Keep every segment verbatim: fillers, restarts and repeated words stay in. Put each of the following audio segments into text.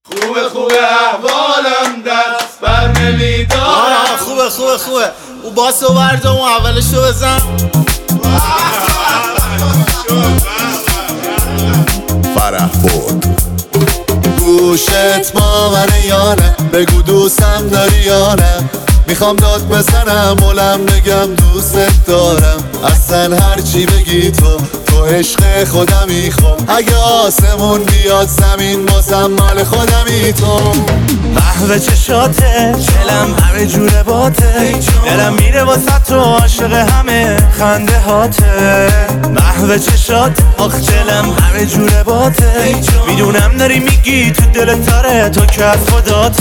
خوبه خوبه احوالم دست بر نمیدارم. خوبه خوبه خوبه او باسو برد اون اولشو بزن. فرح بود گوشت با من یا نه، بگو دوستم داری یا نه. میخوام داد بزنم ولم بگم دوست دارم. اصلا هرچی بگی تو تو عشق خودمی. خب اگه آسمون بیاد زمین بازم مال خودمی. تو قهوه چشاته دلم همه جوره باته، دلم میره واسه تو عاشق همه خنده هاته. قهوه چشات آخ دلم همه جوره باته، میدونم داری میگی تو دلت تاره تو که از خداته.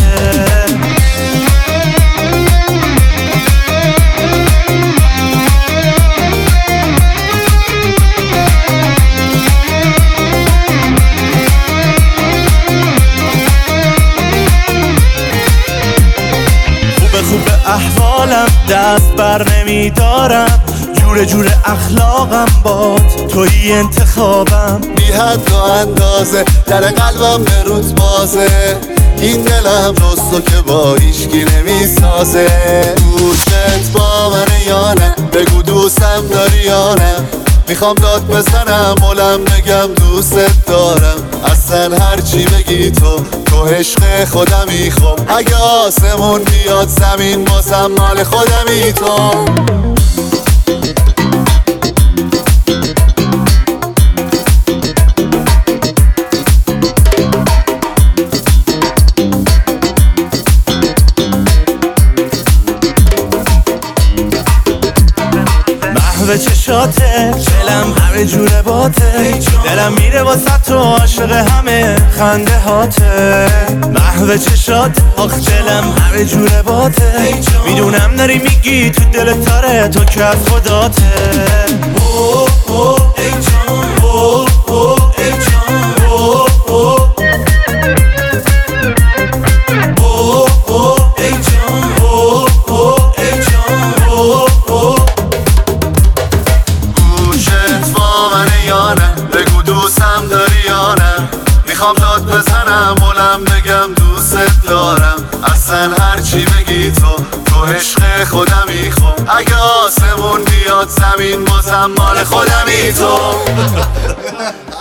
خوبه احوالم دست بر نمیدارم، جوره جوره اخلاقم باد توی انتخابم. بی حد و اندازه در قلبم به روت بازه، این دلم رستو که با هیچکی نمیسازه. گوشت با من یا نه، بگو دوستم داری یا نه. میخوام داد بزنم ولم بگم دوست دارم. اصلا هرچی بگی تو تو عشق خودمی. خب اگه آسمون بیاد زمین بازم مال خودمی. تو قهوه چشاته دلم همه جوره باته، دلم میره واسه تو عاشق همه خنده هاته. قهوه چشات آخ دلم همه جوره باته، میدونم داری میگی تو دلت تاره تو که از خداته. اوه اوه ای جان اوه اوه ای جان اوه اوه اوه اوه ای جان اوه اوه ای جان اوه اوه. بگو دوستم داری یا نه. میخوام داد بزنم ولم بگم دوست دارم. اصلا هرچی بگی تو تو عشق خودمی. خب اگه آسمون بیاد زمین بازم مال خودمی. تو